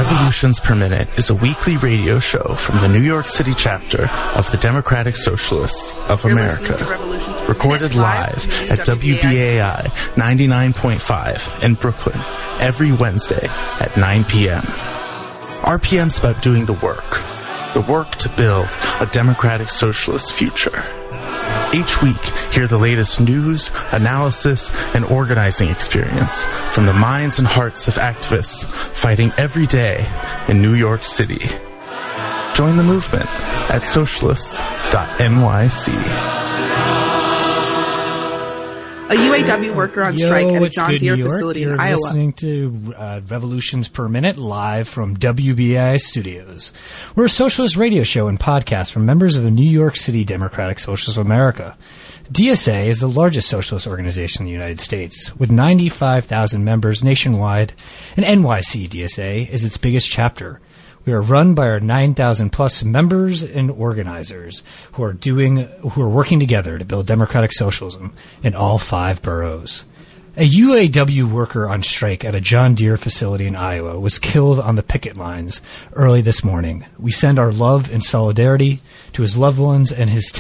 Revolutions Per Minute is a weekly radio show from the New York City chapter of the Democratic Socialists of America. Recorded live at WBAI 99.5 in Brooklyn every Wednesday at 9 p.m. RPM's about doing the work to build a democratic socialist future. Each week, hear the latest news, analysis, and organizing experience from the minds and hearts of activists fighting every day in New York City. Join the movement at socialists.nyc. A UAW worker on strike at a John Deere facility in Iowa. You're listening to Revolutions Per Minute live from WBAI Studios. We're a socialist radio show and podcast from members of the New York City Democratic Socialists of America. DSA is the largest socialist organization in the United States, with 95,000 members nationwide, and NYC DSA is its biggest chapter. We are run by our 9,000 plus members and organizers who are working together to build democratic socialism in all 5 boroughs. A UAW worker on strike at a John Deere facility in Iowa was killed on the picket lines early this morning. We send our love and solidarity to his loved ones and his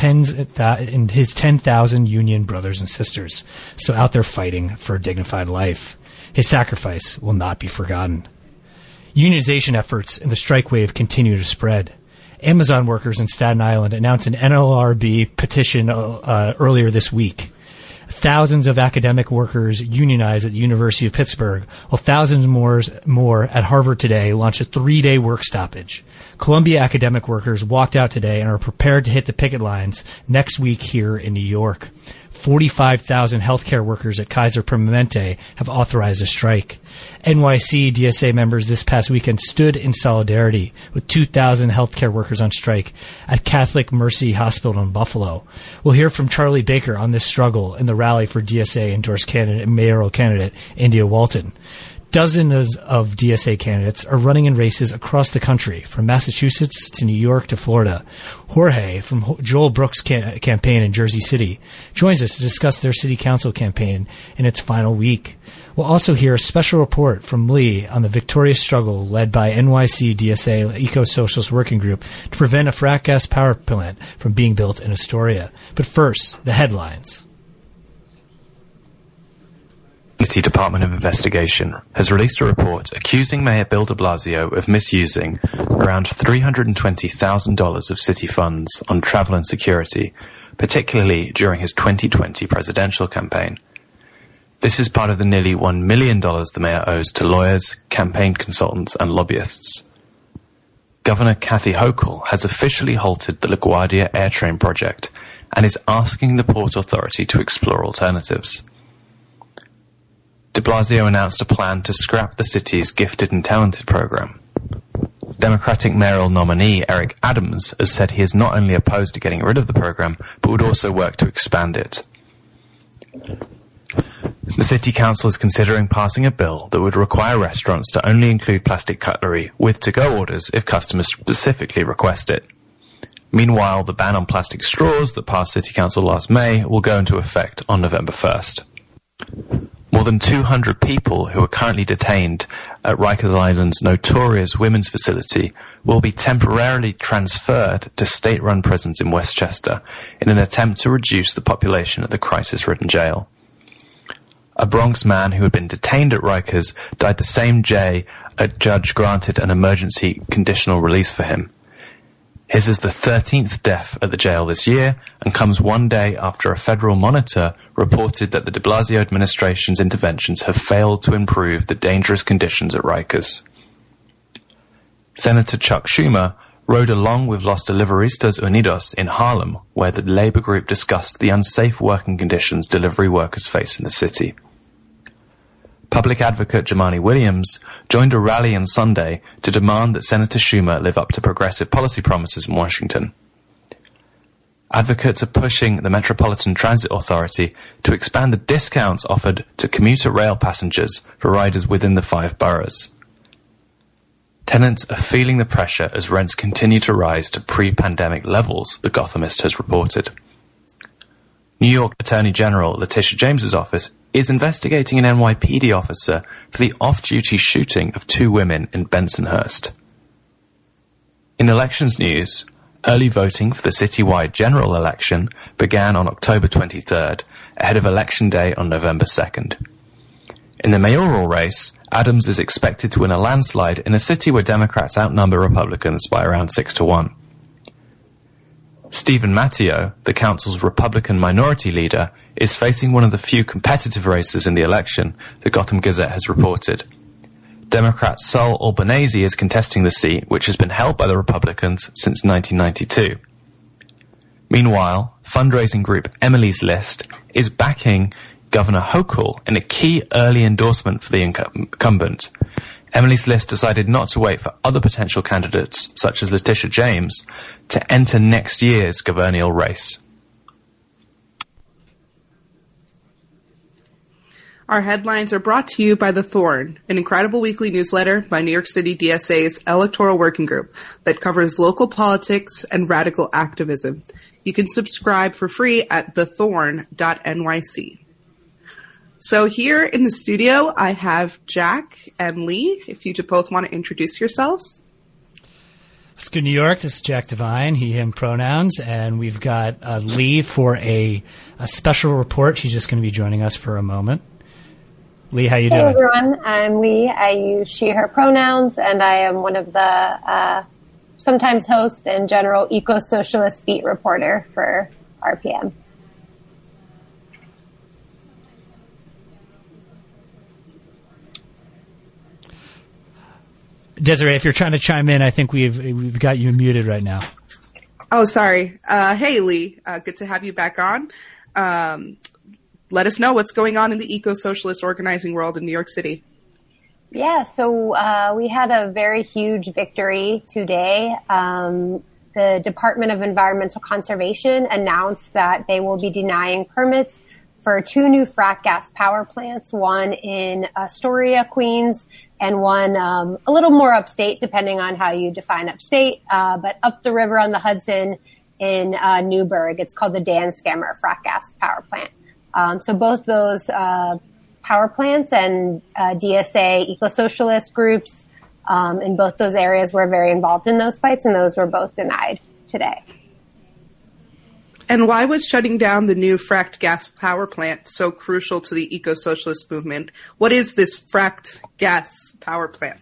10,000 union brothers and sisters still out there fighting for a dignified life. His sacrifice will not be forgotten. Unionization efforts in the strike wave continue to spread. Amazon workers in Staten Island announced an NLRB petition earlier this week. Thousands of academic workers unionized at the University of Pittsburgh, while thousands more at Harvard today launched a 3-day work stoppage. Columbia academic workers walked out today and are prepared to hit the picket lines next week here in New York. 45,000 healthcare workers at Kaiser Permanente have authorized a strike. NYC DSA members this past weekend stood in solidarity with 2,000 healthcare workers on strike at Catholic Mercy Hospital in Buffalo. We'll hear from Charlie Baker on this struggle in the rally for DSA endorsed mayoral candidate India Walton. Dozens of DSA candidates are running in races across the country, from Massachusetts to New York to Florida. Jorge from Joel Brooks' campaign in Jersey City joins us to discuss their city council campaign in its final week. We'll also hear a special report from Lee on the victorious struggle led by NYC DSA Eco-Socialist Working Group to prevent a frack gas power plant from being built in Astoria. But first, the headlines. The City Department of Investigation has released a report accusing Mayor Bill de Blasio of misusing around $320,000 of city funds on travel and security, particularly during his 2020 presidential campaign. This is part of the nearly $1 million the mayor owes to lawyers, campaign consultants, and lobbyists. Governor Kathy Hochul has officially halted the LaGuardia AirTrain project and is asking the Port Authority to explore alternatives. De Blasio announced a plan to scrap the city's Gifted and Talented program. Democratic mayoral nominee Eric Adams has said he is not only opposed to getting rid of the program, but would also work to expand it. The city council is considering passing a bill that would require restaurants to only include plastic cutlery with to-go orders if customers specifically request it. Meanwhile, the ban on plastic straws that passed city council last May will go into effect on November 1st. More than 200 people who are currently detained at Rikers Island's notorious women's facility will be temporarily transferred to state-run prisons in Westchester in an attempt to reduce the population at the crisis-ridden jail. A Bronx man who had been detained at Rikers died the same day a judge granted an emergency conditional release for him. His is the 13th death at the jail this year and comes one day after a federal monitor reported that the de Blasio administration's interventions have failed to improve the dangerous conditions at Rikers. Senator Chuck Schumer rode along with Los Deliveristas Unidos in Harlem, where the labor group discussed the unsafe working conditions delivery workers face in the city. Public advocate Jumaane Williams joined a rally on Sunday to demand that Senator Schumer live up to progressive policy promises in Washington. Advocates are pushing the Metropolitan Transit Authority to expand the discounts offered to commuter rail passengers for riders within the 5 boroughs. Tenants are feeling the pressure as rents continue to rise to pre-pandemic levels, The Gothamist has reported. New York Attorney General Letitia James's office is investigating an NYPD officer for the off-duty shooting of 2 women in Bensonhurst. In elections news, early voting for the citywide general election began on October 23rd, ahead of Election Day on November 2nd. In the mayoral race, Adams is expected to win a landslide in a city where Democrats outnumber Republicans by around 6-1. Stephen Matteo, the council's Republican minority leader, is facing one of the few competitive races in the election, the Gotham Gazette has reported. Democrat Saul Albanese is contesting the seat, which has been held by the Republicans since 1992. Meanwhile, fundraising group Emily's List is backing Governor Hochul in a key early endorsement for the incumbent. Emily's List decided not to wait for other potential candidates, such as Letitia James, to enter next year's gubernatorial race. Our headlines are brought to you by The Thorn, an incredible weekly newsletter by New York City DSA's Electoral Working Group that covers local politics and radical activism. You can subscribe for free at thethorn.nyc. So here in the studio, I have Jack and Lee, if you both want to introduce yourselves. It's good, New York. This is Jack Devine, he, him pronouns, and we've got Lee for a special report. She's just going to be joining us for a moment. Lee, how you doing? Hey, everyone. I'm Lee. I use she, her pronouns, and I am one of the sometimes host and general eco-socialist beat reporter for RPM. Desiree, if you're trying to chime in, I think we've got you muted right now. Oh, sorry. Hey, Lee. Good to have you back on. Let us know what's going on in the eco-socialist organizing world in New York City. Yeah, so we had a very huge victory today. The Department of Environmental Conservation announced that they will be denying permits for 2 new frack gas power plants, one in Astoria, Queens, and one a little more upstate, depending on how you define upstate, but up the river on the Hudson in Newburgh. It's called the Dan Scammer frack gas power plant. So both those power plants and DSA eco-socialist groups in both those areas were very involved in those fights, and those were both denied today. And why was shutting down the new fracked gas power plant so crucial to the eco-socialist movement? What is this fracked gas power plant?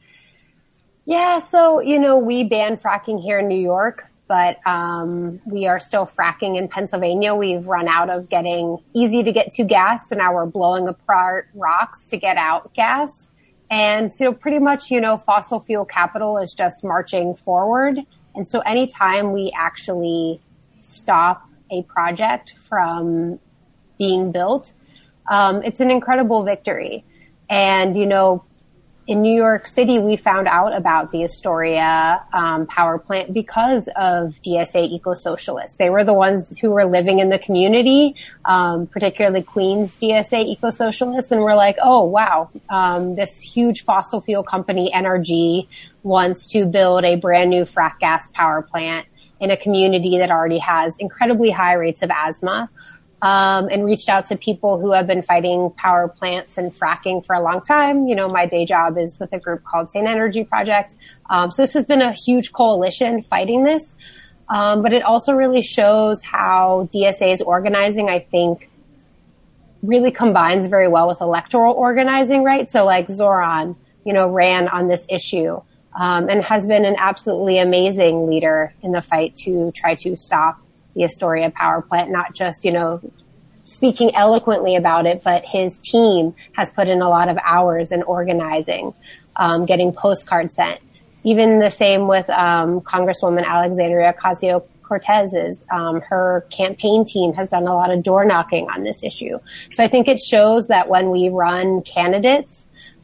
Yeah, so, we banned fracking here in New York, but we are still fracking in Pennsylvania. We've run out of getting easy to get to gas, so now we're blowing apart rocks to get out gas. And so pretty much, fossil fuel capital is just marching forward. And so anytime we actually stop a project from being built, it's an incredible victory. And, in New York City, we found out about the Astoria power plant because of DSA eco-socialists. They were the ones who were living in the community, particularly Queens DSA eco-socialists, and we're like, oh, wow, this huge fossil fuel company, NRG, wants to build a brand new frack gas power plant in a community that already has incredibly high rates of asthma. And reached out to people who have been fighting power plants and fracking for a long time. My day job is with a group called Sane Energy Project. So this has been a huge coalition fighting this. But it also really shows how DSA's organizing, I think, really combines very well with electoral organizing, right? So like Zoran, ran on this issue, and has been an absolutely amazing leader in the fight to try to stop the Astoria power plant, not just, speaking eloquently about it, but his team has put in a lot of hours in organizing, getting postcards sent. Even the same with Congresswoman Alexandria Ocasio-Cortez's. Her campaign team has done a lot of door knocking on this issue. So I think it shows that when we run candidates,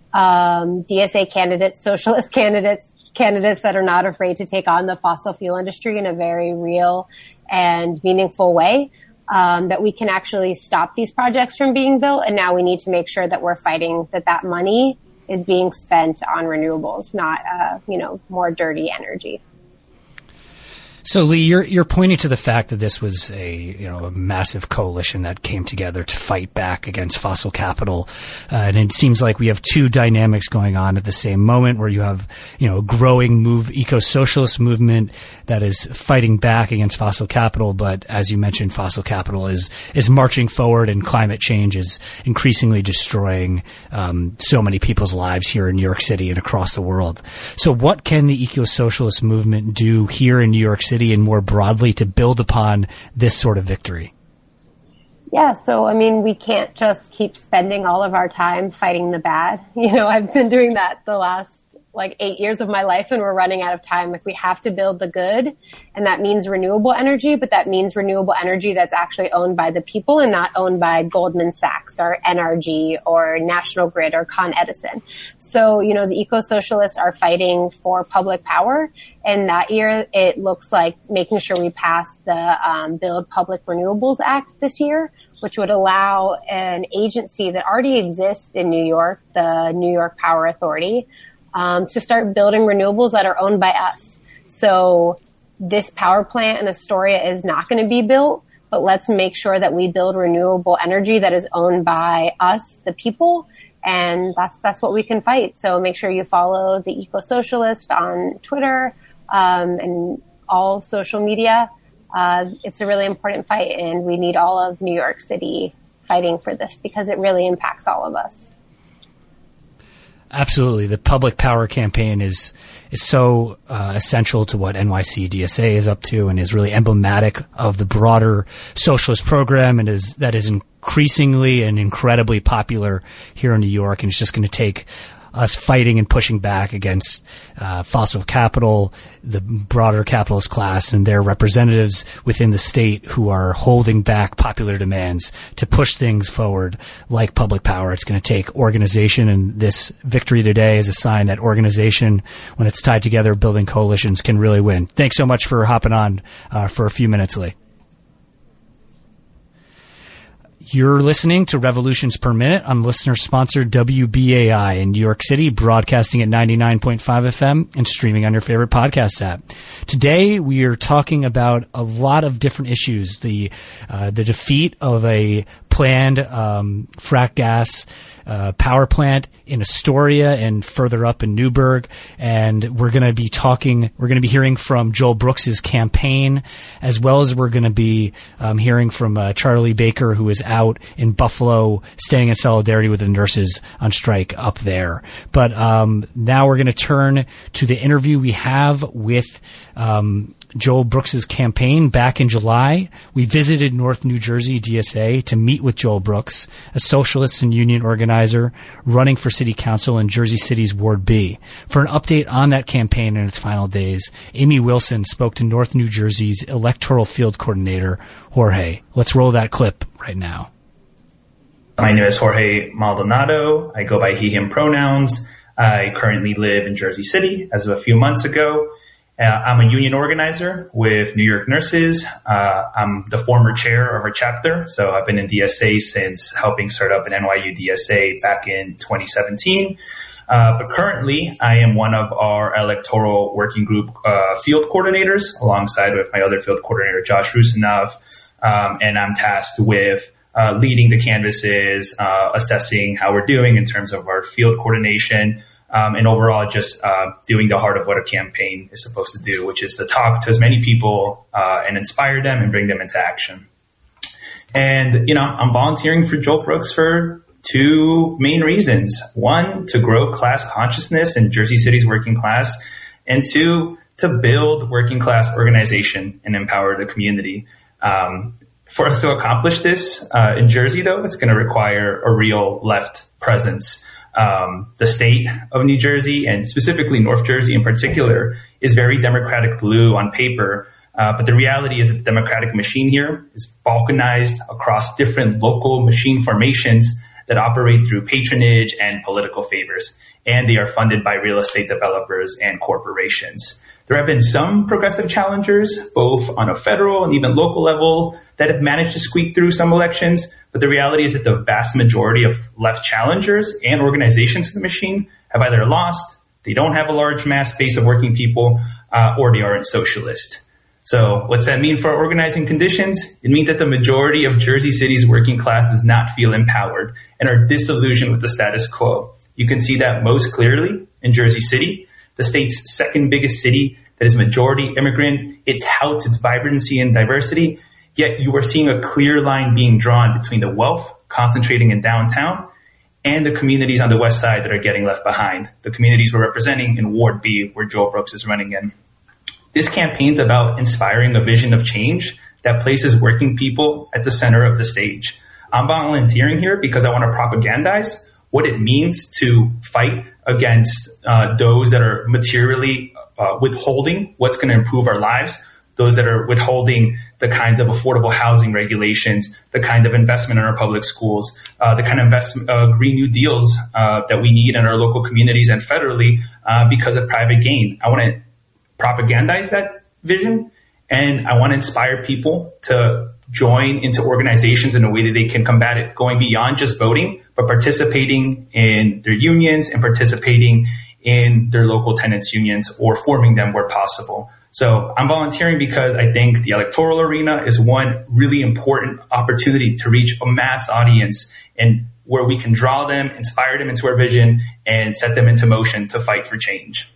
DSA candidates, socialist candidates that are not afraid to take on the fossil fuel industry in a very real and meaningful way, that we can actually stop these projects from being built. And now we need to make sure that we're fighting that money is being spent on renewables, not, more dirty energy. So, Lee, you're pointing to the fact that this was a massive coalition that came together to fight back against fossil capital, and it seems like we have two dynamics going on at the same moment, where you have a growing eco-socialist movement that is fighting back against fossil capital, but as you mentioned, fossil capital is marching forward, and climate change is increasingly destroying so many people's lives here in New York City and across the world. So, what can the eco-socialist movement do here in New York City and more broadly to build upon this sort of victory? Yeah, so we can't just keep spending all of our time fighting the bad. I've been doing that the last 8 years of my life, and we're running out of time. We have to build the good, and that means renewable energy, but that means renewable energy that's actually owned by the people and not owned by Goldman Sachs or NRG or National Grid or Con Edison. So, the eco-socialists are fighting for public power, and that year it looks like making sure we pass the Build Public Renewables Act this year, which would allow an agency that already exists in New York, the New York Power Authority, to start building renewables that are owned by us. So this power plant in Astoria is not going to be built, but let's make sure that we build renewable energy that is owned by us, the people, and that's what we can fight. So make sure you follow the Eco-Socialist on Twitter and all social media. It's a really important fight, and we need all of New York City fighting for this because it really impacts all of us. Absolutely. The public power campaign is so essential to what NYC DSA is up to, and is really emblematic of the broader socialist program, and that is increasingly and incredibly popular here in New York. And it's just going to take us fighting and pushing back against fossil capital, the broader capitalist class, and their representatives within the state who are holding back popular demands to push things forward like public power. It's going to take organization, and this victory today is a sign that organization, when it's tied together, building coalitions, can really win. Thanks so much for hopping on for a few minutes, Lee. You're listening to Revolutions Per Minute on listener-sponsored WBAI in New York City, broadcasting at 99.5 FM and streaming on your favorite podcast app. Today, we are talking about a lot of different issues. The defeat of a planned frack gas power plant in Astoria and further up in Newburgh. And we're going to be hearing from Joel Brooks's campaign, as well as we're going to be hearing from Charlie Baker, who is out in Buffalo standing in solidarity with the nurses on strike up there. But now we're going to turn to the interview we have with Joel Brooks's campaign. Back in July, we visited North New Jersey DSA to meet with Joel Brooks, a socialist and union organizer running for city council in Jersey City's Ward B. For an update on that campaign in its final days, Amy Wilson spoke to North New Jersey's electoral field coordinator, Jorge. Let's roll that clip right now. My name is Jorge Maldonado. I go by he, him pronouns. I currently live in Jersey City as of a few months ago. I'm a union organizer with New York Nurses. I'm the former chair of our chapter, so I've been in DSA since helping start up an NYU DSA back in 2017. But currently, I am one of our electoral working group field coordinators, alongside with my other field coordinator, Josh Rusinov, and I'm tasked with leading the canvasses, assessing how we're doing in terms of our field coordination, and overall just doing the heart of what a campaign is supposed to do, which is to talk to as many people and inspire them and bring them into action. And, I'm volunteering for Joel Brooks for two main reasons. One, to grow class consciousness in Jersey City's working class, and two, to build working class organization and empower the community. For us to accomplish this in Jersey, though, it's going to require a real left presence. The state of New Jersey, and specifically North Jersey in particular, is very Democratic blue on paper. But the reality is that the Democratic machine here is balkanized across different local machine formations that operate through patronage and political favors. And they are funded by real estate developers and corporations. There have been some progressive challengers, both on a federal and even local level, that have managed to squeak through some elections. But the reality is that the vast majority of left challengers and organizations in the machine have either lost, they don't have a large mass base of working people, or they aren't socialist. So what's that mean for our organizing conditions? It means that the majority of Jersey City's working class does not feel empowered and are disillusioned with the status quo. You can see that most clearly in Jersey City, the state's second biggest city that is majority immigrant. It touts its vibrancy and diversity, yet you are seeing a clear line being drawn between the wealth concentrating in downtown and the communities on the west side that are getting left behind, the communities we're representing in Ward B, where Joel Brooks is running in. This campaign's about inspiring a vision of change that places working people at the center of the stage. I'm volunteering here because I want to propagandize what it means to fight against those that are materially withholding what's going to improve our lives, those that are withholding the kinds of affordable housing regulations, the kind of investment in our public schools, the kind of Green New Deals that we need in our local communities and federally because of private gain. I want to propagandize that vision, and I want to inspire people to join into organizations in a way that they can combat it, going beyond just voting, but participating in their unions and participating in their local tenants unions or forming them where possible. So I'm volunteering because I think the electoral arena is one really important opportunity to reach a mass audience and where we can draw them, inspire them into our vision, and set them into motion to fight for change.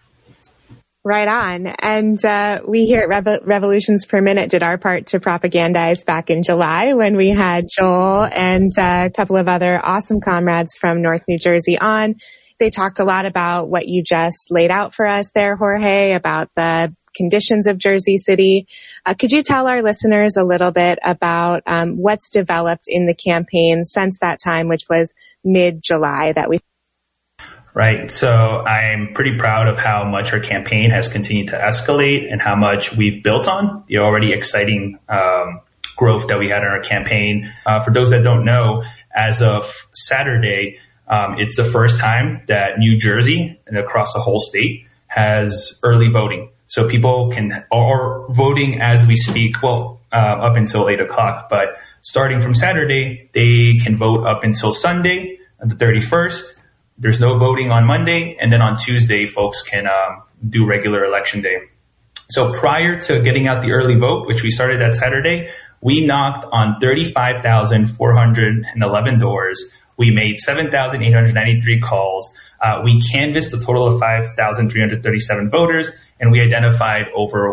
Right on. And we here at Revolutions Per Minute did our part to propagandize back in July when we had Joel and a couple of other awesome comrades from North New Jersey on. They talked a lot about what you just laid out for us there, Jorge, about the conditions of Jersey City. Could you tell our listeners a little bit about what's developed in the campaign since that time, which was mid-July that we... Right. So I'm pretty proud of how much our campaign has continued to escalate and how much we've built on the already exciting growth that we had in our campaign. For those that don't know, as of Saturday, it's the first time that New Jersey and across the whole state has early voting. So people are voting as we speak, up until 8 o'clock. But starting from Saturday, they can vote up until Sunday, the 31st. There's no voting on Monday. And then on Tuesday, folks can do regular election day. So prior to getting out the early vote, which we started that Saturday, we knocked on 35,411 doors. We made 7,893 calls. We canvassed a total of 5,337 voters, and we identified over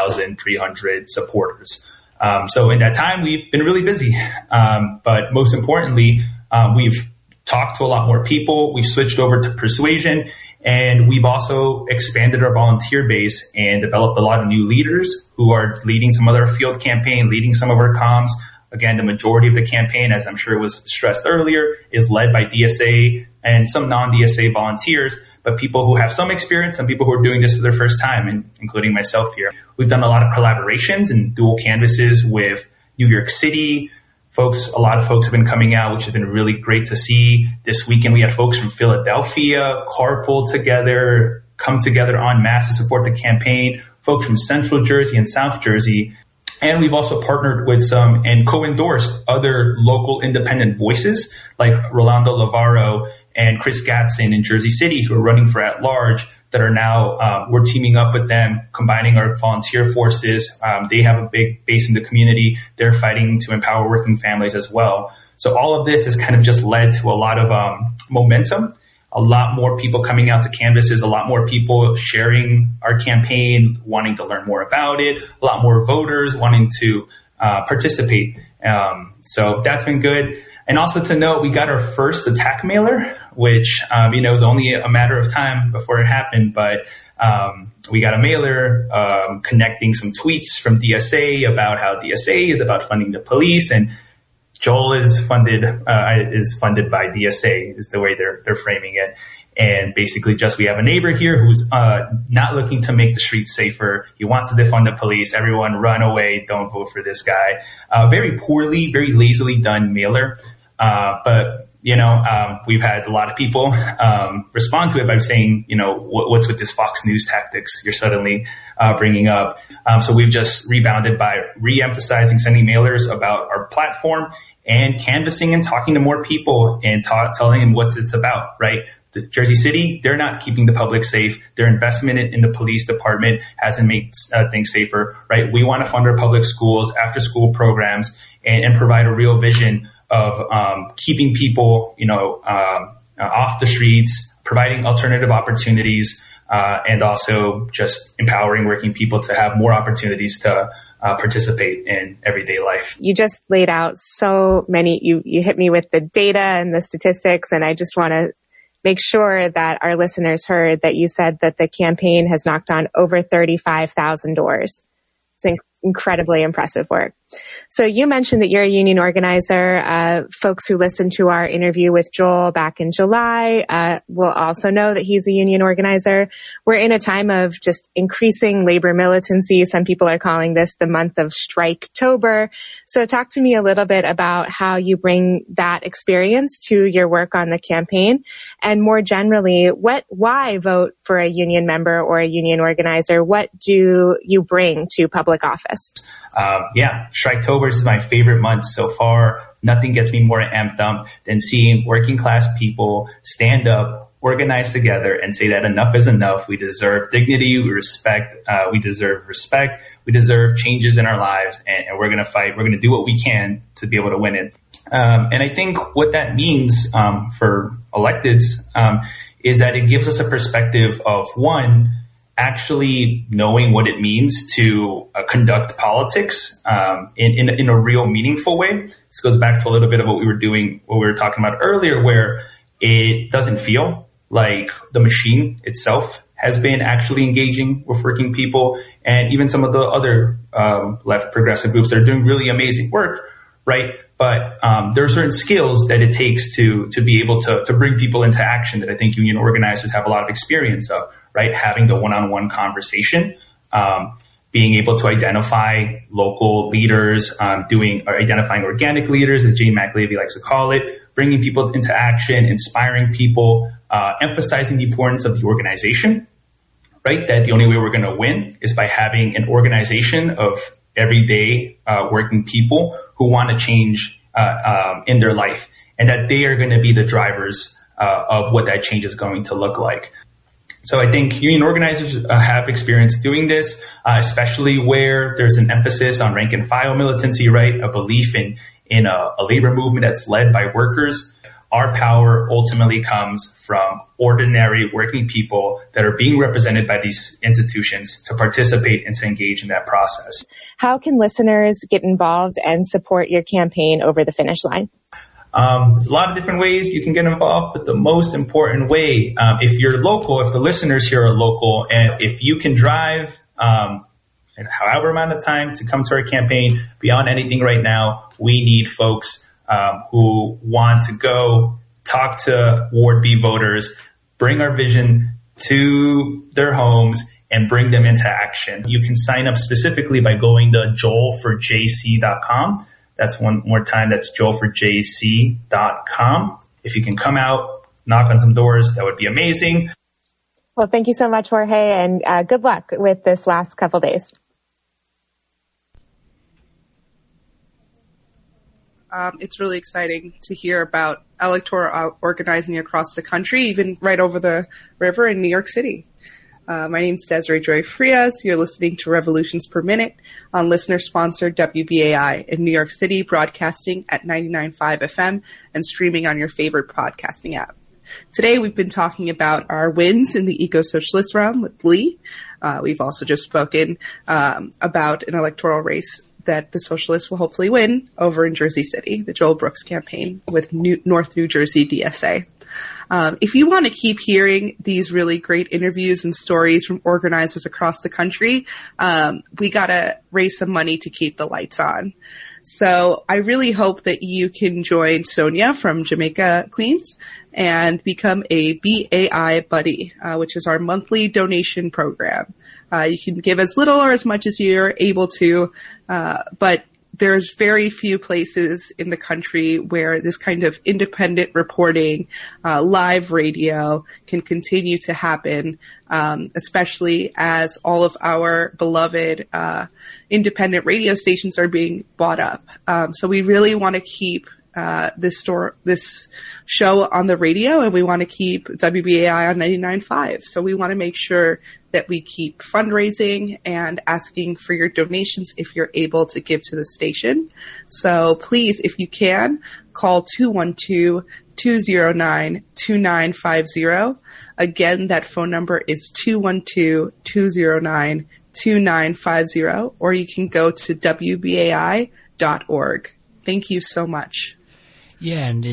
1,300 supporters. So in that time, we've been really busy. But most importantly, we've talked to a lot more people. We've switched over to persuasion, and we've also expanded our volunteer base and developed a lot of new leaders who are leading some of our field campaign, leading some of our comms. Again, the majority of the campaign, as I'm sure was stressed earlier, is led by DSA and some non-DSA volunteers, but people who have some experience and people who are doing this for their first time, including myself here. We've done a lot of collaborations and dual canvases with New York City. A lot of folks have been coming out, which has been really great to see. This weekend, we had folks from Philadelphia carpool together, come together en masse to support the campaign, folks from Central Jersey and South Jersey. And we've also partnered with some and co-endorsed other local independent voices like Rolando Lavaro and Chris Gatson in Jersey City, who are running for at-large, that are now, we're teaming up with them, combining our volunteer forces. They have a big base in the community. They're fighting to empower working families as well. So all of this has kind of just led to a lot of momentum, a lot more people coming out to canvases, a lot more people sharing our campaign, wanting to learn more about it, a lot more voters wanting to participate. So that's been good. And also to note, we got our first attack mailer, which, it was only a matter of time before it happened, but we got a mailer connecting some tweets from DSA about how DSA is about funding the police, and Joel is funded by DSA is the way they're framing it. And basically just we have a neighbor here who's not looking to make the streets safer. He wants to defund the police. Everyone run away. Don't vote for this guy. Very poorly, very lazily done mailer. But we've had a lot of people respond to it by saying, what's with this Fox News tactics you're suddenly bringing up? So we've just rebounded by re-emphasizing sending mailers about our platform and canvassing and talking to more people and telling them what it's about, right? Jersey City, they're not keeping the public safe. Their investment in the police department hasn't made things safer, right? We want to fund our public schools, after school programs, and provide a real vision of keeping people, off the streets, providing alternative opportunities, and also just empowering working people to have more opportunities to participate in everyday life. You just laid out so many, you hit me with the data and the statistics, and I just want to make sure that our listeners heard that you said that the campaign has knocked on over 35,000 doors. It's incredibly impressive work. So you mentioned that you're a union organizer. Folks who listened to our interview with Joel back in July will also know that he's a union organizer. We're in a time of just increasing labor militancy. Some people are calling this the month of Striketober. So talk to me a little bit about how you bring that experience to your work on the campaign, and more generally, why vote for a union member or a union organizer? What do you bring to public office? Striketober is my favorite month so far. Nothing gets me more amped up than seeing working class people stand up, organize together, and say that enough is enough. We deserve dignity, we deserve respect, we deserve changes in our lives, and we're going to fight. We're going to do what we can to be able to win it. And I think what that means for electeds is that it gives us a perspective of, one, actually knowing what it means to conduct politics in a real meaningful way. This goes back to a little bit of what we were talking about earlier, where it doesn't feel like the machine itself has been actually engaging with working people, and even some of the other left progressive groups that are doing really amazing work, right? But there are certain skills that it takes to be able to bring people into action that I think union organizers have a lot of experience of, right? Having the one-on-one conversation, being able to identify local leaders, identifying organic leaders, as Jane McAlevey likes to call it, bringing people into action, inspiring people, emphasizing the importance of the organization, right? That the only way we're going to win is by having an organization of everyday working people who want to change in their life, and that they are going to be the drivers of what that change is going to look like. So I think union organizers have experience doing this, especially where there's an emphasis on rank and file militancy, right? A belief in a labor movement that's led by workers. Our power ultimately comes from ordinary working people that are being represented by these institutions to participate and to engage in that process. How can listeners get involved and support your campaign over the finish line? There's a lot of different ways you can get involved, but the most important way, if you're local, if the listeners here are local, and if you can drive however amount of time to come to our campaign, beyond anything right now, we need folks who want to go talk to Ward B voters, bring our vision to their homes, and bring them into action. You can sign up specifically by going to joelforjc.com. That's one more time. That's joelforjc.com. If you can come out, knock on some doors, that would be amazing. Well, thank you so much, Jorge, and good luck with this last couple days. It's really exciting to hear about electoral organizing across the country, even right over the river in New York City. My name's Desiree Joy Frias. You're listening to Revolutions Per Minute on listener-sponsored WBAI in New York City, broadcasting at 99.5 FM and streaming on your favorite podcasting app. Today, we've been talking about our wins in the eco-socialist realm with Lee. We've also just spoken about an electoral race that the socialists will hopefully win over in Jersey City, the Joel Brooks campaign with North New Jersey DSA. If you want to keep hearing these really great interviews and stories from organizers across the country, we got to raise some money to keep the lights on. So I really hope that you can join Sonia from Jamaica, Queens, and become a BAI Buddy, which is our monthly donation program. You can give as little or as much as you're able to, but there's very few places in the country where this kind of independent reporting, live radio can continue to happen, especially as all of our beloved independent radio stations are being bought up. So we really want to keep this show on the radio, and we want to keep WBAI on 99.5. So we want to make sure that we keep fundraising and asking for your donations if you're able to give to the station. So please, if you can, call 212-209-2950. Again, that phone number is 212-209-2950, or you can go to WBAI.org. Thank you so much. Yeah, and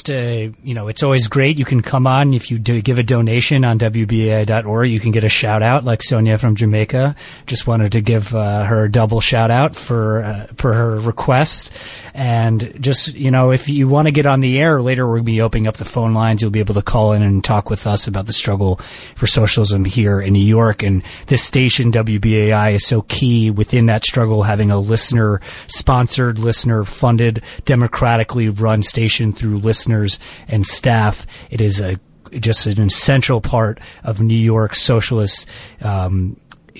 it's always great. You can come on if you do give a donation on WBAI.org. You can get a shout out like Sonia from Jamaica. Just wanted to give her a double shout out for her request. And just, if you want to get on the air later, we'll be opening up the phone lines. You'll be able to call in and talk with us about the struggle for socialism here in New York. And this station, WBAI, is so key within that struggle, having a listener-sponsored, listener-funded, democratically run station through listeners and staff. It is just an essential part of New York's socialist kind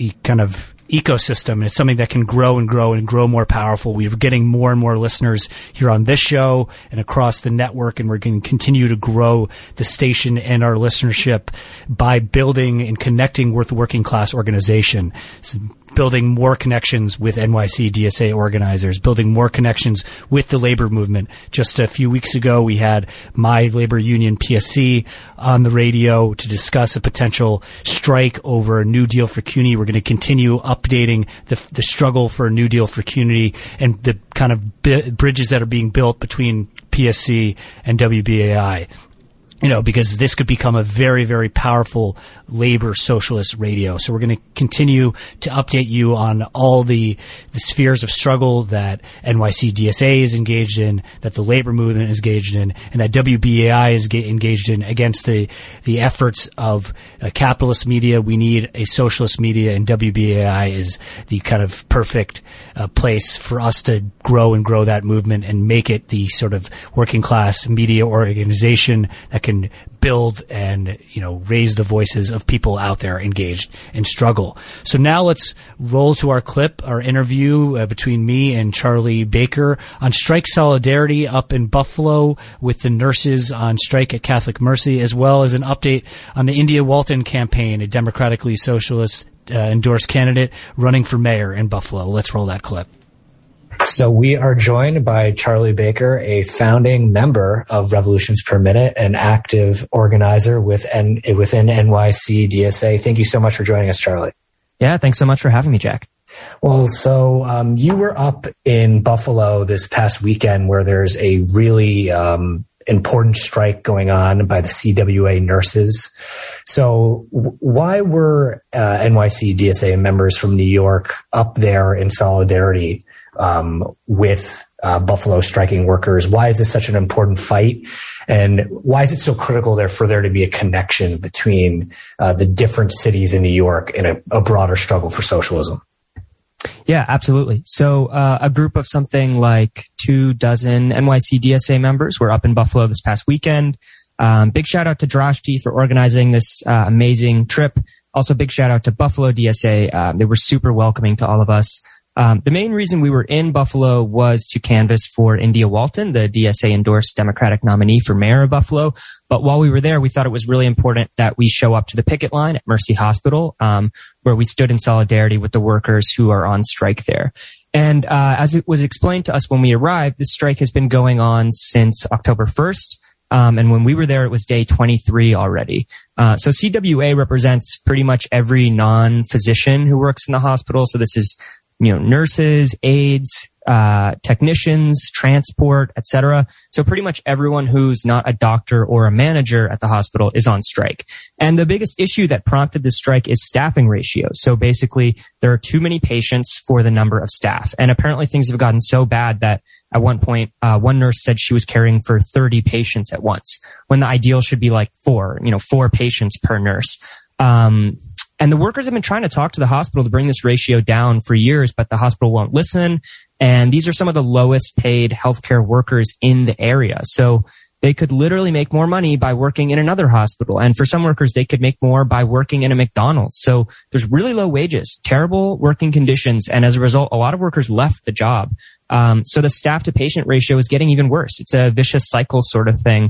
of ecosystem, and it's something that can grow and grow and grow more powerful. We're getting more and more listeners here on this show and across the network, and we're going to continue to grow the station and our listenership by building and connecting with working class organization. So building more connections with NYC DSA organizers, building more connections with the labor movement. Just a few weeks ago, we had my labor union, PSC, on the radio to discuss a potential strike over a New Deal for CUNY. We're going to continue updating the struggle for a New Deal for CUNY and the kind of bridges that are being built between PSC and WBAI. Because this could become a very, very powerful labor socialist radio. So we're going to continue to update you on all the spheres of struggle that NYC DSA is engaged in, that the labor movement is engaged in, and that WBAI is engaged in against the efforts of capitalist media. We need a socialist media, and WBAI is the kind of perfect place for us to grow that movement and make it the sort of working class media organization that can build and raise the voices of people out there engaged in struggle. So now let's roll to our clip, our interview between me and Charlie Baker on strike solidarity up in Buffalo with the nurses on strike at Catholic Mercy, as well as an update on the India Walton campaign, a democratically socialist endorsed candidate running for mayor in Buffalo. Let's roll that clip. So we are joined by Charlie Baker, a founding member of Revolutions Per Minute, an active organizer within NYC DSA. Thank you so much for joining us, Charlie. Yeah, thanks so much for having me, Jack. Well, so you were up in Buffalo this past weekend where there's a really important strike going on by the CWA nurses. So why were NYC DSA members from New York up there in solidarity with Buffalo striking workers? Why is this such an important fight? And why is it so critical for there to be a connection between the different cities in New York in a broader struggle for socialism? Yeah, absolutely. So a group of something like 24 NYC DSA members were up in Buffalo this past weekend. Big shout out to Drashti for organizing this amazing trip. Also, big shout out to Buffalo DSA. They were super welcoming to all of us. The main reason we were in Buffalo was to canvass for India Walton, the DSA-endorsed Democratic nominee for mayor of Buffalo. But while we were there, we thought it was really important that we show up to the picket line at Mercy Hospital, where we stood in solidarity with the workers who are on strike there. And as it was explained to us when we arrived, this strike has been going on since October 1st. And when we were there, it was day 23 already. So CWA represents pretty much every non-physician who works in the hospital. So this is nurses, aides, technicians, transport, etc. So pretty much everyone who's not a doctor or a manager at the hospital is on strike. And the biggest issue that prompted this strike is staffing ratios. So basically, there are too many patients for the number of staff. And apparently things have gotten so bad that at one point, one nurse said she was caring for 30 patients at once, when the ideal should be like 4 patients per nurse. And the workers have been trying to talk to the hospital to bring this ratio down for years, but the hospital won't listen. And these are some of the lowest paid healthcare workers in the area. So they could literally make more money by working in another hospital. And for some workers, they could make more by working in a McDonald's. So there's really low wages, terrible working conditions. And as a result, a lot of workers left the job. So the staff to patient ratio is getting even worse. It's a vicious cycle sort of thing.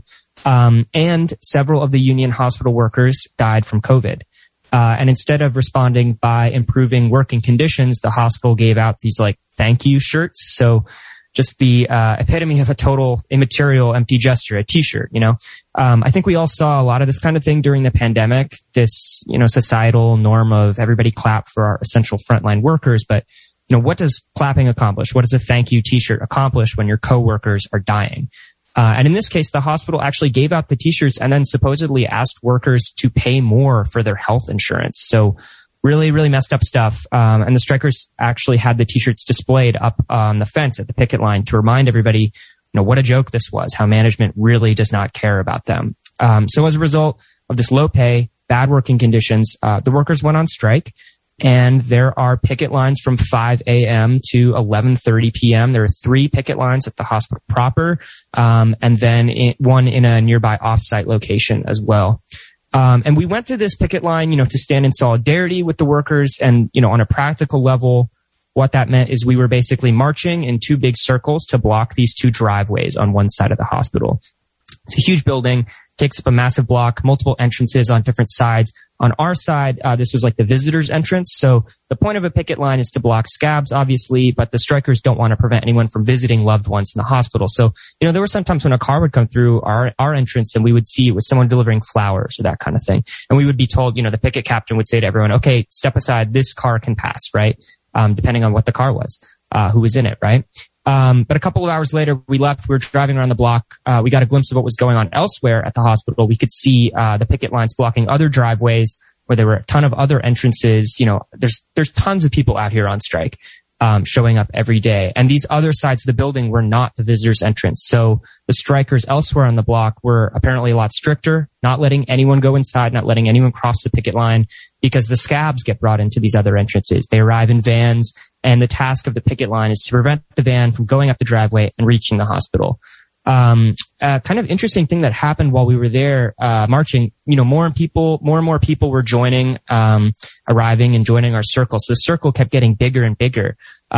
And several of the union hospital workers died from COVID. And instead of responding by improving working conditions, the hospital gave out these like thank you shirts. So just the epitome of a total immaterial empty gesture, a t-shirt, you know. I think we all saw a lot of this kind of thing during the pandemic, this, you know, societal norm of everybody clap for our essential frontline workers. But, you know, what does clapping accomplish? What does a thank you t-shirt accomplish when your coworkers are dying? And in this case, the hospital actually gave out the t-shirts and then supposedly asked workers to pay more for their health insurance. So really, really messed up stuff. And the strikers actually had the t-shirts displayed up on the fence at the picket line to remind everybody, you know, what a joke this was, how management really does not care about them. So as a result of this low pay, bad working conditions, the workers went on strike. And there are picket lines from 5 a.m. to 11:30 p.m. There are 3 picket lines at the hospital proper, and then one in a nearby offsite location as well. And we went to this picket line, you know, to stand in solidarity with the workers. And, you know, on a practical level, what that meant is we were basically marching in 2 big circles to block these 2 driveways on one side of the hospital. It's a huge building, takes up a massive block, multiple entrances on different sides. On our side, this was like the visitors entrance. So the point of a picket line is to block scabs, obviously, but the strikers don't want to prevent anyone from visiting loved ones in the hospital. So, you know, there were some times when a car would come through our entrance and we would see it was someone delivering flowers or that kind of thing. And we would be told, you know, the picket captain would say to everyone, okay, step aside, this car can pass, right? Depending on what the car was, who was in it, right? But a couple of hours later, we left. We were driving around the block. We got a glimpse of what was going on elsewhere at the hospital. We could see the picket lines blocking other driveways where there were a ton of other entrances. You know, there's tons of people out here on strike, showing up every day. And these other sides of the building were not the visitors entrance. So the strikers elsewhere on the block were apparently a lot stricter, not letting anyone go inside, not letting anyone cross the picket line because the scabs get brought into these other entrances. They arrive in vans. And the task of the picket line is to prevent the van from going up the driveway and reaching the hospital. Kind of interesting thing that happened while we were there, marching, you know, more and more people were joining, arriving and joining our circle. So the circle kept getting bigger and bigger.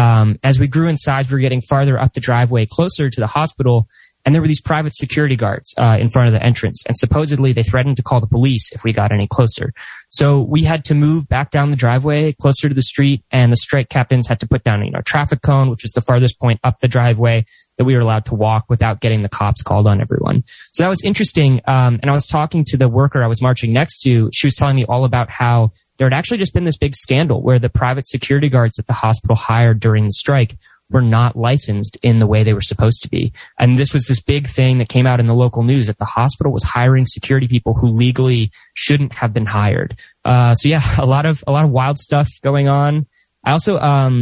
As we grew in size, we were getting farther up the driveway, closer to the hospital. And there were these private security guards in front of the entrance. And supposedly they threatened to call the police if we got any closer. So we had to move back down the driveway closer to the street. And the strike captains had to put down, you know, a traffic cone, which was the farthest point up the driveway that we were allowed to walk without getting the cops called on everyone. So that was interesting. And I was talking to the worker I was marching next to. She was telling me all about how there had actually just been this big scandal where the private security guards that the hospital hired during the strike were not licensed in the way they were supposed to be. And this was this big thing that came out in the local news that the hospital was hiring security people who legally shouldn't have been hired. So yeah, a lot of wild stuff going on. I also,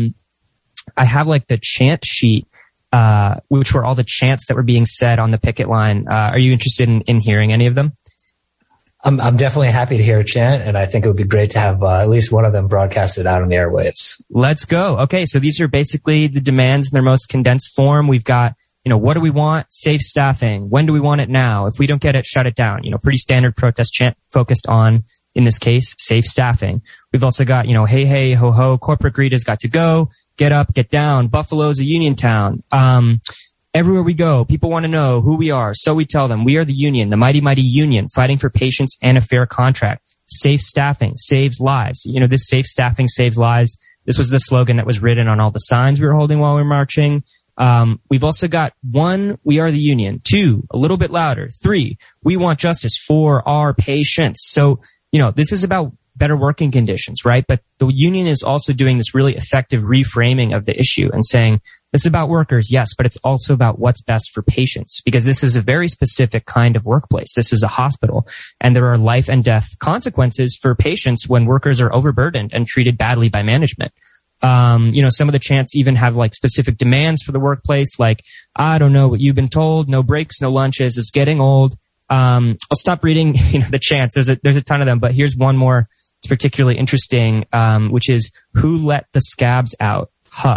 I have like the chant sheet, which were all the chants that were being said on the picket line. Are you interested in hearing any of them? I'm definitely happy to hear a chant, and I think it would be great to have at least one of them broadcasted out on the airwaves. Let's go. Okay, so these are basically the demands in their most condensed form. We've got, you know, what do we want? Safe staffing. When do we want it now? If we don't get it, shut it down. You know, pretty standard protest chant focused on, in this case, safe staffing. We've also got, you know, hey, hey, ho, ho, corporate greed has got to go. Get up, get down. Buffalo's a union town. Everywhere we go, people want to know who we are, so we tell them we are the union, the mighty, mighty union, fighting for patients and a fair contract. Safe staffing saves lives. You know, this safe staffing saves lives. This was the slogan that was written on all the signs we were holding while we were marching. We've also got 1, we are the union. 2, a little bit louder. 3, we want justice for our patients. So, you know, this is about better working conditions, right? But the union is also doing this really effective reframing of the issue and saying, this is about workers, yes, but it's also about what's best for patients, because this is a very specific kind of workplace. This is a hospital, and there are life and death consequences for patients when workers are overburdened and treated badly by management. You know, some of the chants even have like specific demands for the workplace, like, I don't know what you've been told, no breaks, no lunches, it's getting old. I'll stop reading, you know, the chants. There's a ton of them, but here's one more. It's particularly interesting, which is, who let the scabs out? Huff.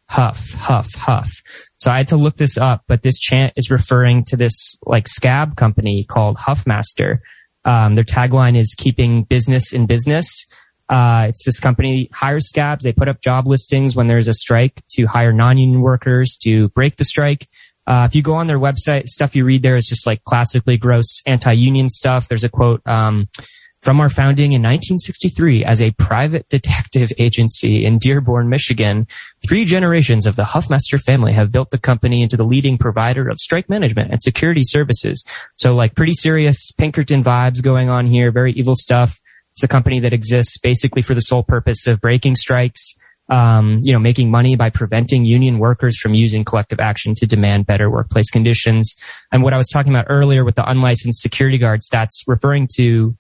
huff, huff, huff. So I had to look this up, but this chant is referring to this like scab company called Huffmaster. Their tagline is keeping business in business. It's this company hires scabs. They put up job listings when there's a strike to hire non-union workers to break the strike. If you go on their website, stuff you read there is just like classically gross anti-union stuff. There's a quote, from our founding in 1963 as a private detective agency in Dearborn, Michigan, 3 generations of the Huffmaster family have built the company into the leading provider of strike management and security services. So like pretty serious Pinkerton vibes going on here, very evil stuff. It's a company that exists basically for the sole purpose of breaking strikes, making money by preventing union workers from using collective action to demand better workplace conditions. And what I was talking about earlier with the unlicensed security guards, that's referring to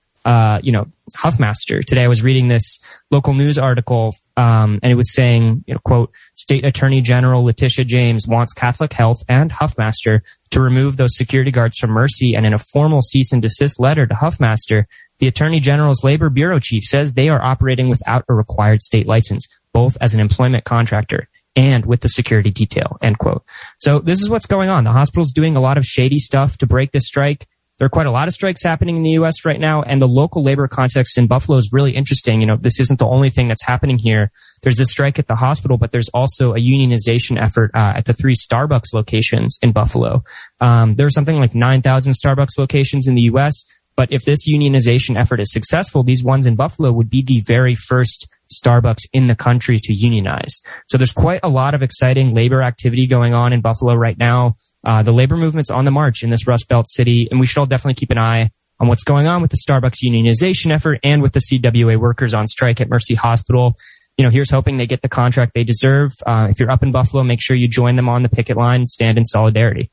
Huffmaster. Today I was reading this local news article, and it was saying, quote, State Attorney General Letitia James wants Catholic Health and Huffmaster to remove those security guards from Mercy. And in a formal cease and desist letter to Huffmaster, the Attorney General's Labor Bureau Chief says they are operating without a required state license, both as an employment contractor and with the security detail, end quote. So this is what's going on. The hospital's doing a lot of shady stuff to break this strike. There are quite a lot of strikes happening in the U.S. right now, and the local labor context in Buffalo is really interesting. This isn't the only thing that's happening here. There's this strike at the hospital, but there's also a unionization effort at the 3 Starbucks locations in Buffalo. There are something like 9,000 Starbucks locations in the U.S., but if this unionization effort is successful, these ones in Buffalo would be the very first Starbucks in the country to unionize. So there's quite a lot of exciting labor activity going on in Buffalo right now. The labor movement's on the march in this Rust Belt city, and we should all definitely keep an eye on what's going on with the Starbucks unionization effort and with the CWA workers on strike at Mercy Hospital. Here's hoping they get the contract they deserve. If you're up in Buffalo, make sure you join them on the picket line and stand in solidarity.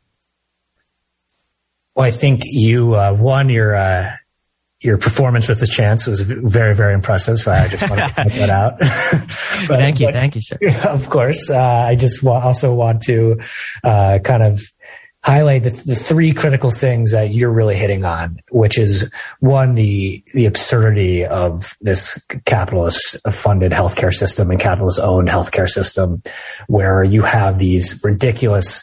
Well, I think you won your performance with the chants was very, very impressive. So I just want to point that out. Thank you, sir. Of course. I just also want to kind of highlight the 3 critical things that you're really hitting on, which is one, the absurdity of this capitalist funded healthcare system and capitalist owned healthcare system, where you have these ridiculous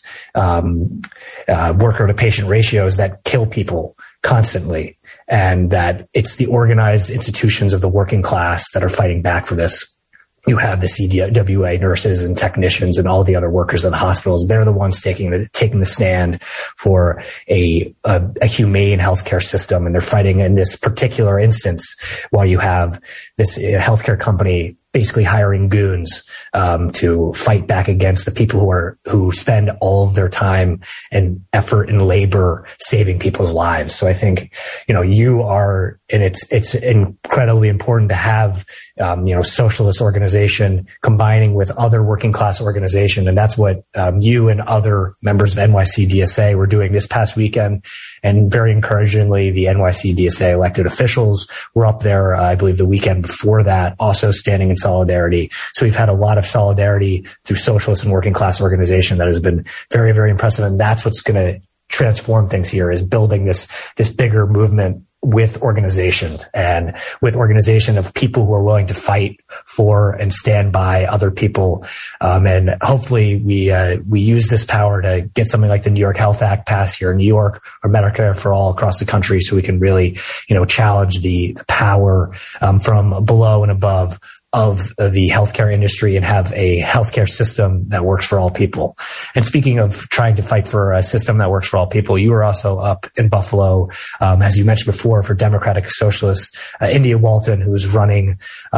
worker to patient ratios that kill people constantly, and that it's the organized institutions of the working class that are fighting back for this. You have the CWA nurses and technicians and all the other workers of the hospitals. They're the ones taking the stand for a humane healthcare system. And they're fighting in this particular instance while you have this healthcare company basically hiring goons to fight back against the people who spend all of their time and effort and labor saving people's lives. So I think, you are, and it's incredibly important to have, socialist organization combining with other working class organization. And that's what you and other members of NYC DSA were doing this past weekend. And very encouragingly, the NYC DSA elected officials were up there, I believe the weekend before that, also standing in solidarity. So we've had a lot of solidarity through socialist and working class organization that has been very, very impressive. And that's what's going to transform things here, is building this bigger movement with organization, and with organization of people who are willing to fight for and stand by other people. And hopefully we use this power to get something like the New York Health Act passed here in New York, or Medicare for all across the country, so we can really, challenge the power from below and above of the healthcare industry and have a healthcare system that works for all people. And speaking of trying to fight for a system that works for all people, you were also up in Buffalo, as you mentioned before, for Democratic Socialists, India Walton, who was running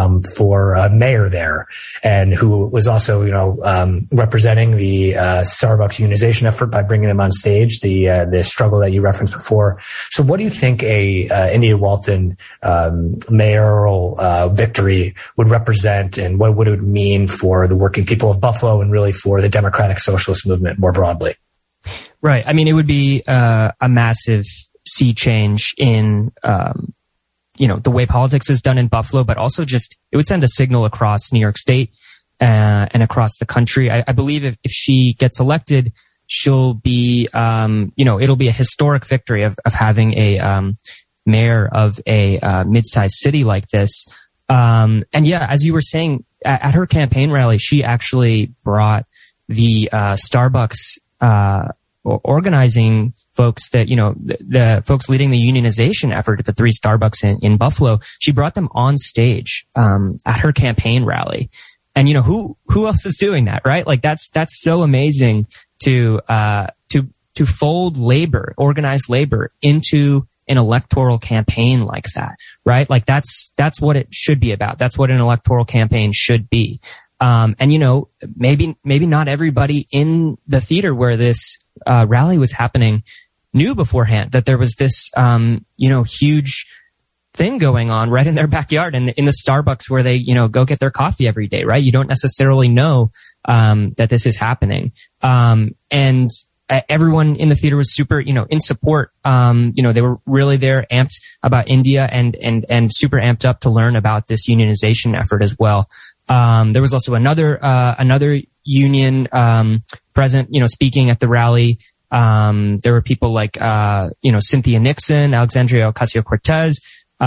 for mayor there, and who was also, representing the Starbucks unionization effort by bringing them on stage, the struggle that you referenced before. So what do you think a India Walton mayoral victory would represent, and what would it mean for the working people of Buffalo and really for the Democratic Socialist movement more broadly? Right. I mean, it would be a massive sea change in, the way politics is done in Buffalo, but also just it would send a signal across New York State and across the country. I believe if she gets elected, she'll be, it'll be a historic victory of having a mayor of a mid-sized city like this. And yeah, as you were saying, at her campaign rally, she actually brought the Starbucks organizing folks that, the folks leading the unionization effort at the 3 Starbucks in Buffalo, she brought them on stage at her campaign rally. And who else is doing that, right? Like that's so amazing to fold labor, organized labor into an electoral campaign like that, right? Like that's what it should be about. That's what an electoral campaign should be. And maybe not everybody in the theater where this rally was happening knew beforehand that there was this huge thing going on right in their backyard and in the Starbucks where they go get their coffee every day, right? You don't necessarily know that this is happening. And everyone in the theater was super, in support. They were really there, amped about India and super amped up to learn about this unionization effort as well. There was also another union present, speaking at the rally. There were people like Cynthia Nixon, Alexandria Ocasio-Cortez.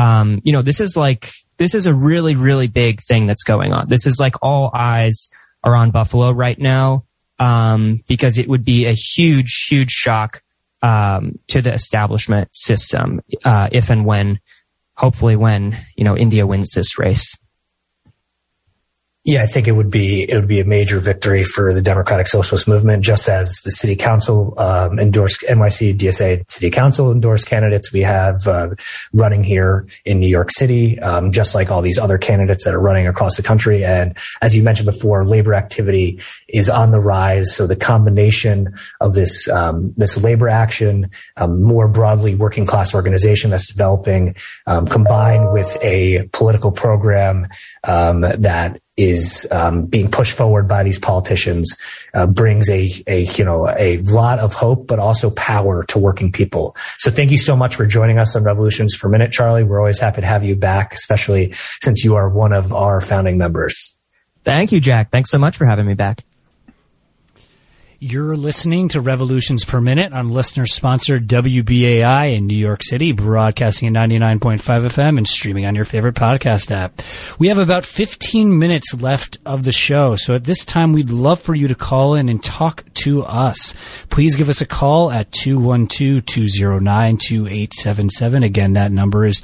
This is a really, really big thing that's going on. This is like all eyes are on Buffalo right now, because it would be a huge, huge shock to the establishment system if and when, hopefully when, India wins this race. Yeah, I think it would be a major victory for the Democratic Socialist Movement, just as the City Council endorsed NYC DSA City Council endorsed candidates we have running here in New York City, just like all these other candidates that are running across the country. And as you mentioned before, labor activity is on the rise. So the combination of this labor action, more broadly working class organization that's developing, combined with a political program that is being pushed forward by these politicians, brings a lot of hope, but also power to working people. So thank you so much for joining us on Revolutions Per Minute, Charlie. We're always happy to have you back, especially since you are one of our founding members. Thank you, Jack. Thanks so much for having me back. You're listening to Revolutions Per Minute on listener-sponsored WBAI in New York City, broadcasting at 99.5 FM and streaming on your favorite podcast app. We have about 15 minutes left of the show, so at this time we'd love for you to call in and talk to us. Please give us a call at 212-209-2877. Again, that number is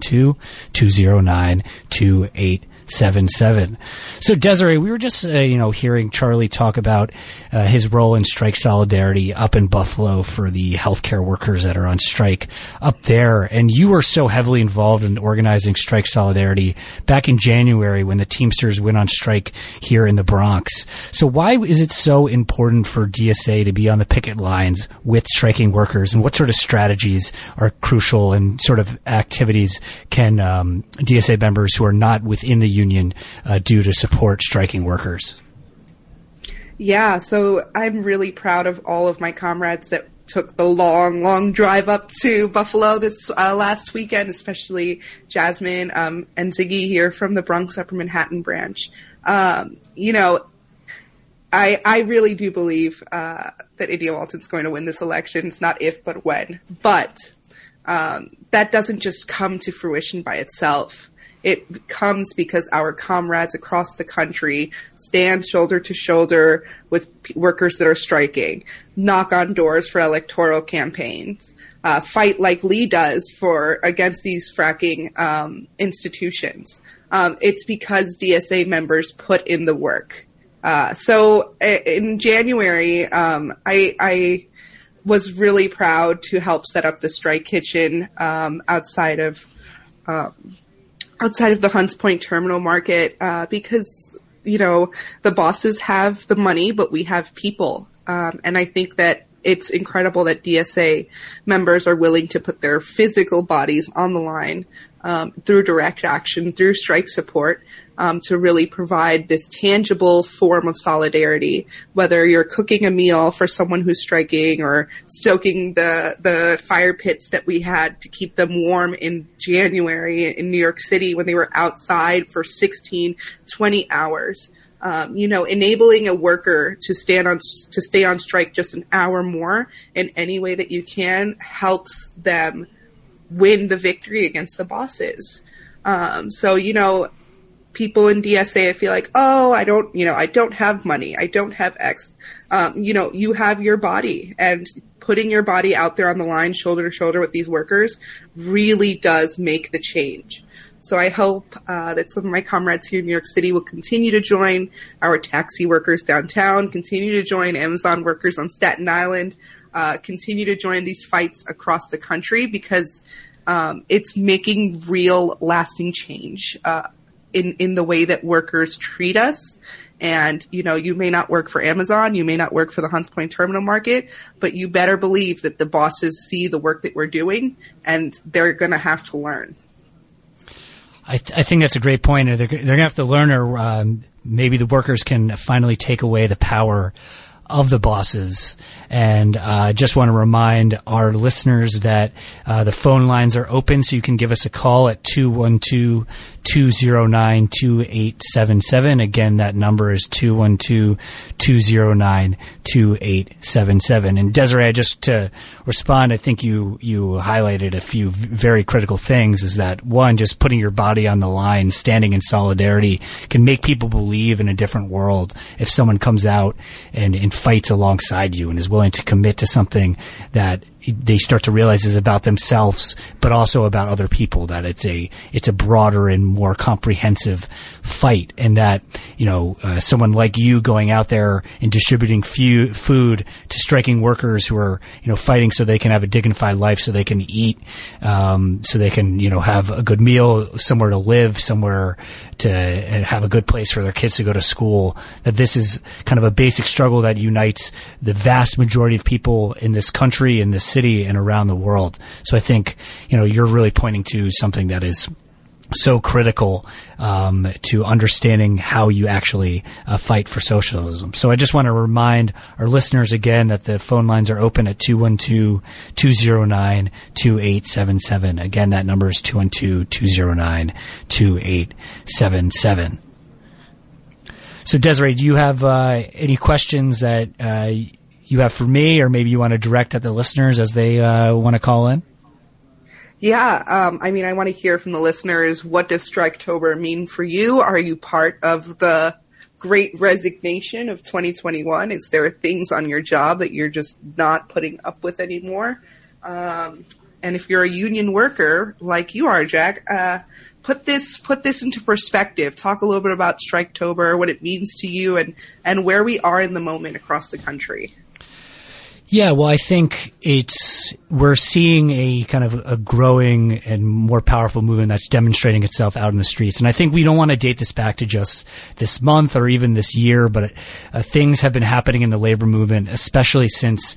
212-209-2877. 77. So Desiree, we were just hearing Charlie talk about his role in strike solidarity up in Buffalo for the healthcare workers that are on strike up there, and you were so heavily involved in organizing strike solidarity back in January when the Teamsters went on strike here in the Bronx. So why is it so important for DSA to be on the picket lines with striking workers, and what sort of strategies are crucial and sort of activities can DSA members who are not within the union do to support striking workers? Yeah, so I'm really proud of all of my comrades that took the long drive up to Buffalo this last weekend, especially Jasmine and Ziggy here from the Bronx Upper Manhattan branch. I really do believe that India Walton's going to win this election. It's not if, but when. But that doesn't just come to fruition by itself. It comes because our comrades across the country stand shoulder to shoulder with workers that are striking, knock on doors for electoral campaigns, fight like Lee does against these fracking institutions. It's because DSA members put in the work. So in January, I was really proud to help set up the strike kitchen outside of the Hunts Point Terminal Market, because, the bosses have the money, but we have people. And I think that it's incredible that DSA members are willing to put their physical bodies on the line through direct action, through strike support, to really provide this tangible form of solidarity, whether you're cooking a meal for someone who's striking or stoking the fire pits that we had to keep them warm in January in New York City when they were outside for 16, 20 hours. Enabling a worker to stay on strike just an hour more in any way that you can helps them win the victory against the bosses. people in DSA feel like, oh, I don't have money. I don't have X. You have your body, and putting your body out there on the line, shoulder to shoulder with these workers really does make the change. So I hope that some of my comrades here in New York City will continue to join our taxi workers downtown, continue to join Amazon workers on Staten Island, continue to join these fights across the country, because it's making real lasting change in the way that workers treat us. And, you may not work for Amazon, you may not work for the Hunts Point Terminal Market, but you better believe that the bosses see the work that we're doing, and they're going to have to learn. I think that's a great point. They're going to have to learn, or maybe the workers can finally take away the power of the bosses. And I just want to remind our listeners that the phone lines are open, so you can give us a call at 212-209-2877. Again, that number is 212-209-2877. And Desiree, just to respond, I think you highlighted a few very critical things, is that, one, just putting your body on the line, standing in solidarity, can make people believe in a different world. If someone comes out and fights alongside you and is willing to commit to something that they start to realize is about themselves, but also about other people, that it's a broader and more comprehensive fight, and that, someone like you going out there and distributing food to striking workers who are, fighting so they can have a dignified life, so they can eat, so they can, have a good meal, somewhere to live, somewhere to have a good place for their kids to go to school, that this is kind of a basic struggle that unites the vast majority of people in this country, in this city, and around the world. So I think, you're really pointing to something that is so critical to understanding how you actually fight for socialism. So I just want to remind our listeners again that the phone lines are open at 212-209-2877. Again, that number is 212-209-2877. So Desiree, do you have any questions that you have for me, or maybe you want to direct at the listeners as they want to call in? Yeah, I want to hear from the listeners. What does Striketober mean for you? Are you part of the Great Resignation of 2021? Is there things on your job that you're just not putting up with anymore? And if you're a union worker like you are, Jack, put this into perspective. Talk a little bit about Striketober, what it means to you, and where we are in the moment across the country. Yeah, well, I think we're seeing a kind of a growing and more powerful movement that's demonstrating itself out in the streets. And I think we don't want to date this back to just this month or even this year, but things have been happening in the labor movement, especially since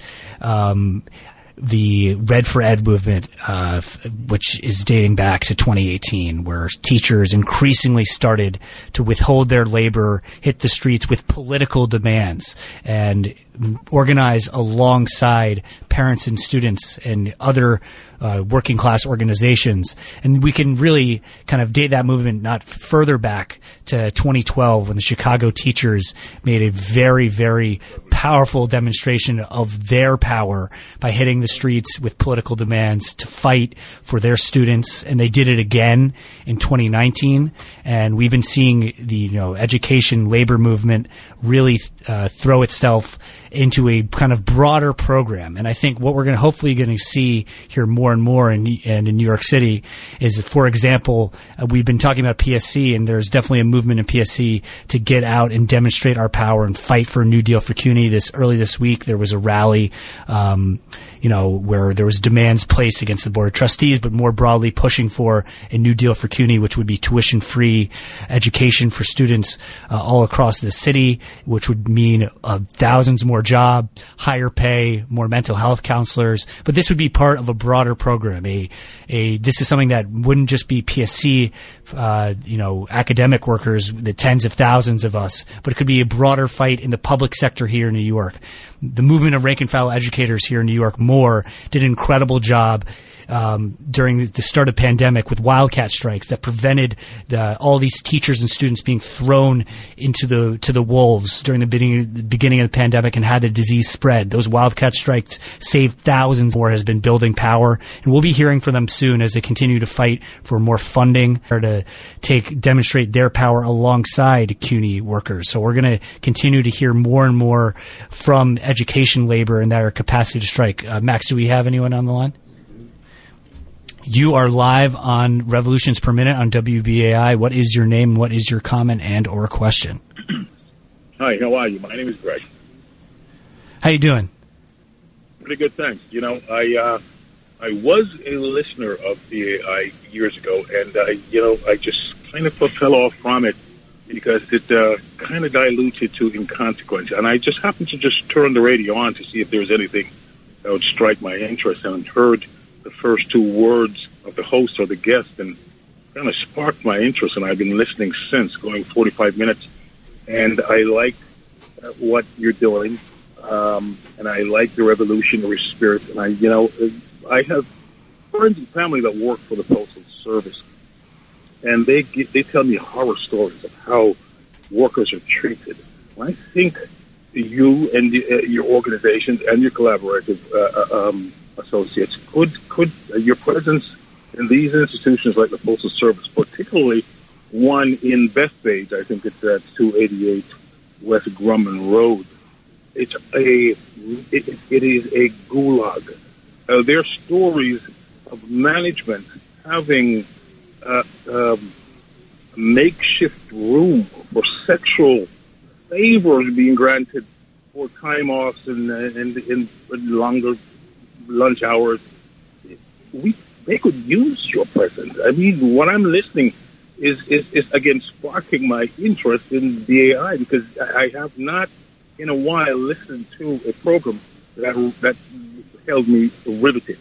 the Red for Ed movement, which is dating back to 2018, where teachers increasingly started to withhold their labor, hit the streets with political demands, and organize alongside parents and students and other working class organizations. And we can really kind of date that movement not further back to 2012, when the Chicago teachers made a very, very powerful demonstration of their power by hitting the streets with political demands to fight for their students. And they did it again in 2019. And we've been seeing the education labor movement really throw itself into a kind of broader program. And I think what we're hopefully going to see here more and more in New York City is, for example, we've been talking about PSC, and there's definitely a movement in PSC to get out and demonstrate our power and fight for a New Deal for CUNY. Early this week, there was a rally, where there was demands placed against the Board of Trustees, but more broadly pushing for a New Deal for CUNY, which would be tuition-free education for students all across the city, which would mean thousands more jobs, higher pay, more mental health counselors. But this would be part of a broader program. This is something that wouldn't just be PSC, academic workers, the tens of thousands of us, but it could be a broader fight in the public sector here in New York. The movement of rank and file educators here in New York, MORE, did an incredible job during the start of the pandemic with wildcat strikes that prevented all these teachers and students being thrown into the wolves during the beginning of the pandemic and had the disease spread. Those wildcat strikes saved thousands. More has been building power, and we'll be hearing from them soon as they continue to fight for more funding or to demonstrate their power alongside CUNY workers. So we're going to continue to hear more and more from education labor and their capacity to strike. Max, do we have anyone on the line? You are live on Revolutions Per Minute on WBAI. What is your name? What is your comment and or question? Hi, how are you? My name is Greg. How you doing? Pretty good, thanks. I was a listener of BAI years ago, and I just kind of fell off from it because it kind of diluted to inconsequence. And I just happened to just turn the radio on to see if there was anything that would strike my interest, and heard the first two words of the host or the guest, and kind of sparked my interest. And I've been listening since, going 45 minutes. And I like what you're doing, and I like the revolutionary spirit. And I have friends and family that work for the Postal Service, and they tell me horror stories of how workers are treated. I think you and your organizations and your collaborative associates could your presence in these institutions like the Postal Service, particularly one in Bethpage, I think it's at 288 West Grumman Road. It is a gulag. There are stories of management having makeshift room for sexual favors being granted for time offs and longer lunch hours. They could use your presence. I mean, what I'm listening is again sparking my interest in BAI, because I have not in a while listened to a program that held me riveted.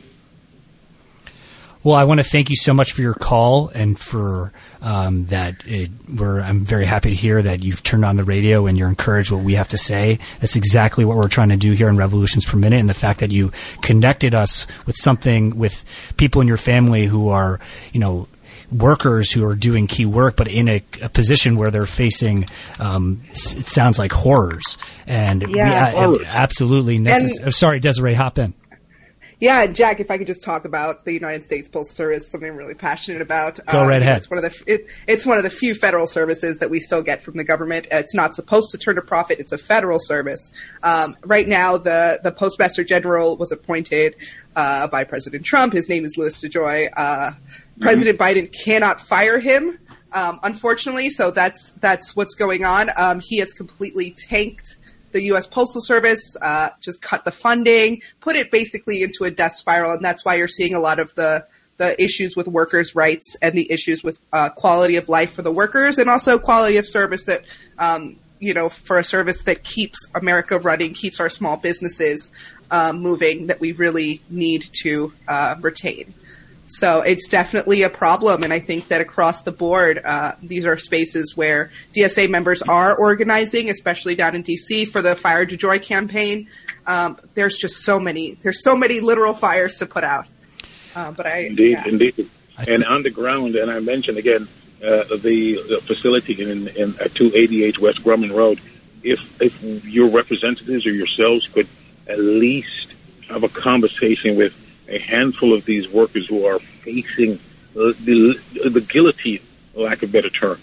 Well, I want to thank you so much for your call and for I'm very happy to hear that you've turned on the radio and you're encouraged what we have to say. That's exactly what we're trying to do here in Revolutions Per Minute, and the fact that you connected us with people in your family who are, workers who are doing key work, but in a position where they're facing, it sounds like horrors. And absolutely necessary. Sorry, Desiree, hop in. Yeah, Jack, if I could just talk about the United States Postal Service, something I'm really passionate about. Go right ahead. It's one of the few federal services that we still get from the government. It's not supposed to turn a profit. It's a federal service. Right now, the Postmaster General was appointed by President Trump. His name is Louis DeJoy. President Biden cannot fire him, unfortunately. So that's what's going on. He has completely tanked the U.S. Postal Service, just cut the funding, put it basically into a death spiral, and that's why you're seeing a lot of the issues with workers' rights and the issues with quality of life for the workers, and also quality of service that, for a service that keeps America running, keeps our small businesses moving, that we really need to retain. So it's definitely a problem, and I think that across the board, these are spaces where DSA members are organizing, especially down in D.C. for the Fire DeJoy campaign. There's just so many literal fires to put out. Indeed. And on the ground, and I mentioned again the facility at 288 West Grumman Road. If your representatives or yourselves could at least have a conversation with a handful of these workers who are facing the guillotine, for lack of a better term,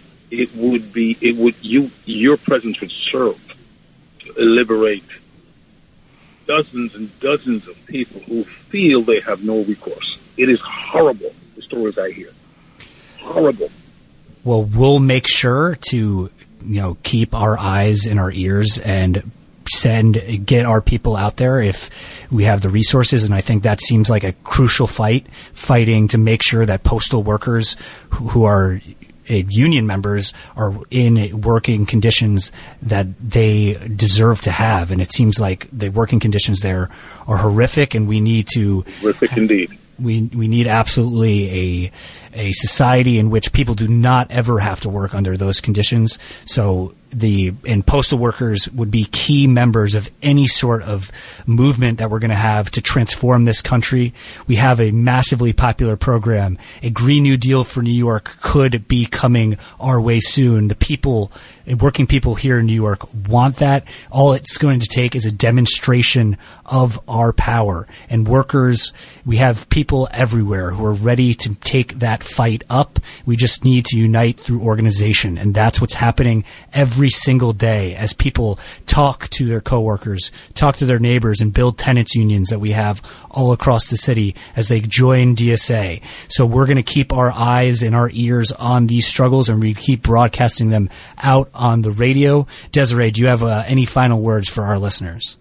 your presence would serve to liberate dozens and dozens of people who feel they have no recourse. It is horrible, the stories I hear. Horrible. Well, we'll make sure to, keep our eyes and our ears and get our people out there if we have the resources. And I think that seems like a crucial fighting to make sure that postal workers who are union members are in working conditions that they deserve to have. And it seems like the working conditions there are horrific, and we need to... Horrific indeed. We need absolutely a society in which people do not ever have to work under those conditions. So and postal workers would be key members of any sort of movement that we're going to have to transform this country. We have a massively popular program. A Green New Deal for New York could be coming our way soon. The people, working people here in New York want that. All it's going to take is a demonstration of our power. And workers, we have people everywhere who are ready to take that fight up. We just need to unite through organization. And that's what's happening every single day as people talk to their coworkers, talk to their neighbors, and build tenants unions that we have all across the city as they join DSA. So we're going to keep our eyes and our ears on these struggles, and we keep broadcasting them out on the radio. Desiree, do you have any final words for our listeners?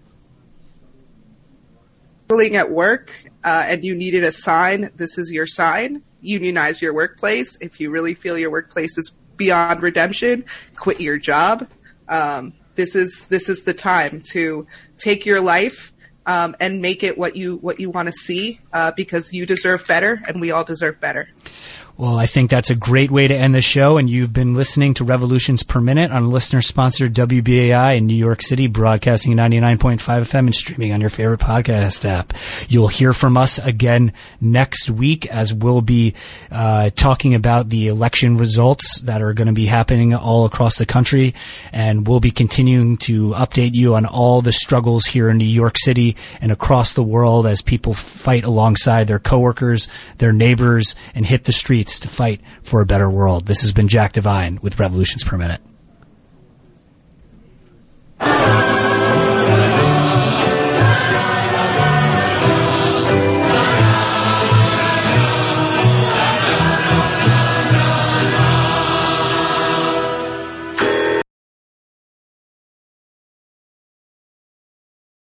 At work and you needed a sign, this is your sign. Unionize your workplace. If you really feel your workplace is beyond redemption, quit your job. This is the time to take your life and make it what you want to see, because you deserve better, and we all deserve better. Well, I think that's a great way to end the show, and you've been listening to Revolutions Per Minute on listener-sponsored WBAI in New York City, broadcasting at 99.5 FM and streaming on your favorite podcast app. You'll hear from us again next week, as we'll be talking about the election results that are going to be happening all across the country, and we'll be continuing to update you on all the struggles here in New York City and across the world as people fight alongside their coworkers, their neighbors, and hit the streets to fight for a better world. This has been Jack Devine with Revolutions Per Minute.